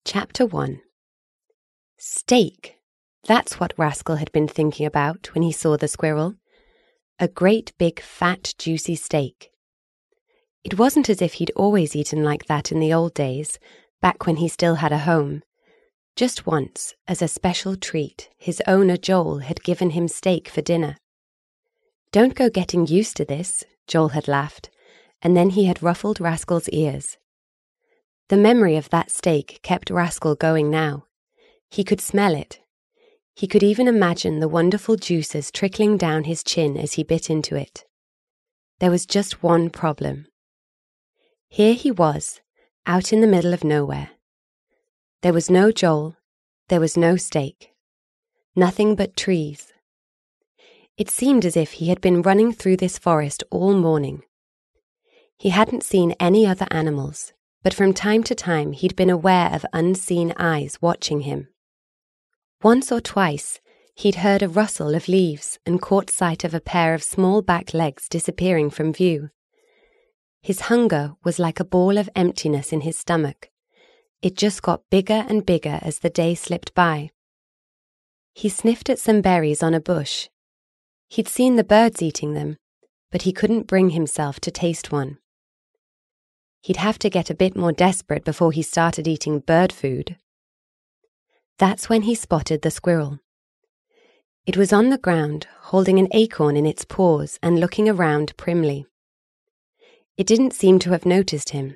Chapter 1. Steak. That's what Rascal had been thinking about when he saw the squirrel. A great big fat juicy steak. It wasn't as if he'd always eaten like that in the old days, back when he still had a home. Just once, as a special treat, his owner Joel had given him steak for dinner. "Don't go getting used to this," Joel had laughed, and then he had ruffled Rascal's ears. The memory of that steak kept Rascal going now. He could smell it. He could even imagine the wonderful juices trickling down his chin as he bit into it. There was just one problem. Here he was, out in the middle of nowhere. There was no Joel. There was no steak. Nothing but trees. It seemed as if he had been running through this forest all morning. He hadn't seen any other animals, but from time to time he'd been aware of unseen eyes watching him. Once or twice he'd heard a rustle of leaves and caught sight of a pair of small back legs disappearing from view. His hunger was like a ball of emptiness in his stomach. It just got bigger and bigger as the day slipped by. He sniffed at some berries on a bush. He'd seen the birds eating them, but he couldn't bring himself to taste one. He'd have to get a bit more desperate before he started eating bird food. That's when he spotted the squirrel. It was on the ground, holding an acorn in its paws and looking around primly. It didn't seem to have noticed him.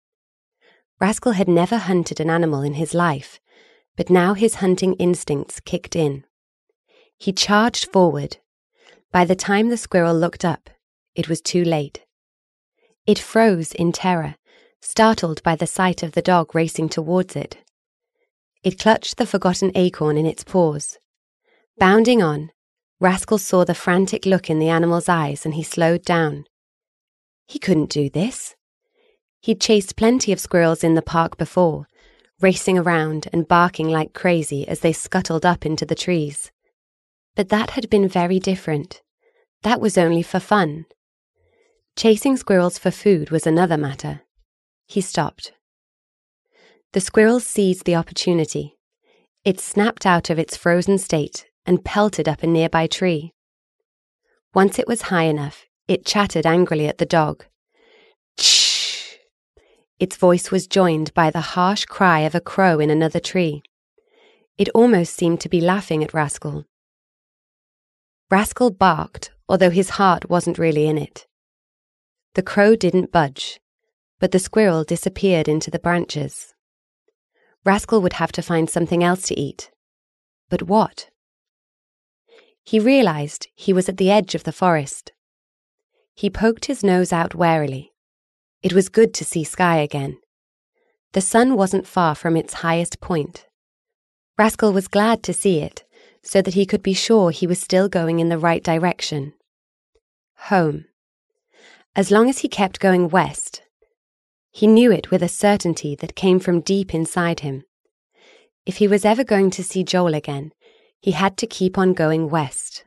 Rascal had never hunted an animal in his life, but now his hunting instincts kicked in. He charged forward. By the time the squirrel looked up, it was too late. It froze in terror, startled by the sight of the dog racing towards it. It clutched the forgotten acorn in its paws. Bounding on, Rascal saw the frantic look in the animal's eyes and he slowed down. He couldn't do this. He'd chased plenty of squirrels in the park before, racing around and barking like crazy as they scuttled up into the trees. But that had been very different. That was only for fun. Chasing squirrels for food was another matter. He stopped. The squirrel seized the opportunity. It snapped out of its frozen state and pelted up a nearby tree. Once it was high enough, it chattered angrily at the dog. Shh! Its voice was joined by the harsh cry of a crow in another tree. It almost seemed to be laughing at Rascal. Rascal barked, although his heart wasn't really in it. The crow didn't budge, but the squirrel disappeared into the branches. Rascal would have to find something else to eat. But what? He realized he was at the edge of the forest. He poked his nose out warily. It was good to see sky again. The sun wasn't far from its highest point. Rascal was glad to see it, so that he could be sure he was still going in the right direction. Home. As long as he kept going west, he knew it with a certainty that came from deep inside him. If he was ever going to see Joel again, he had to keep on going west.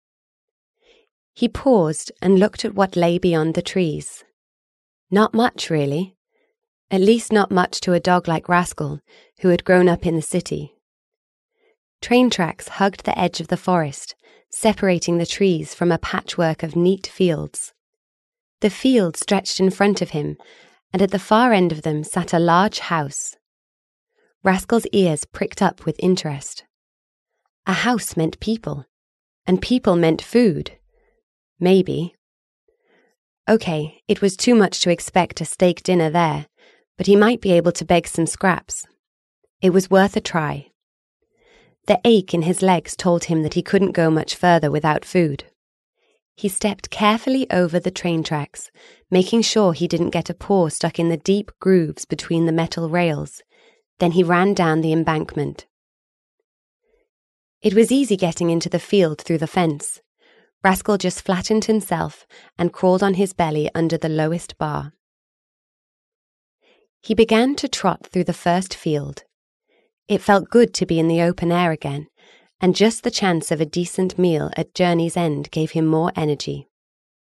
He paused and looked at what lay beyond the trees. Not much, really. At least not much to a dog like Rascal, who had grown up in the city. Train tracks hugged the edge of the forest, separating the trees from a patchwork of neat fields. The field stretched in front of him, and at the far end of them sat a large house. Rascal's ears pricked up with interest. A house meant people, and people meant food. Maybe. Okay, it was too much to expect a steak dinner there, but he might be able to beg some scraps. It was worth a try. The ache in his legs told him that he couldn't go much further without food. He stepped carefully over the train tracks, making sure he didn't get a paw stuck in the deep grooves between the metal rails. Then he ran down the embankment. It was easy getting into the field through the fence. Rascal just flattened himself and crawled on his belly under the lowest bar. He began to trot through the first field. It felt good to be in the open air again, and just the chance of a decent meal at journey's end gave him more energy.